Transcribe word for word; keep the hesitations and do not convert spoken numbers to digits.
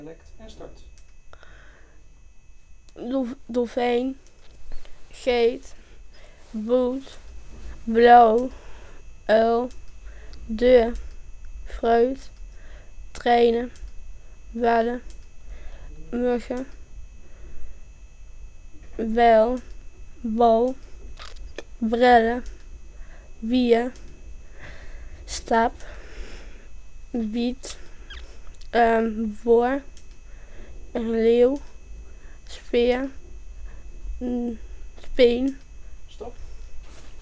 En start. Dolfijn, geet, boot, blauw, uil, deur, fruit, treinen, wedden, muggen, wel, wal, brillen, wier, stap, biet, um, voor, een leeuw, speer, speen,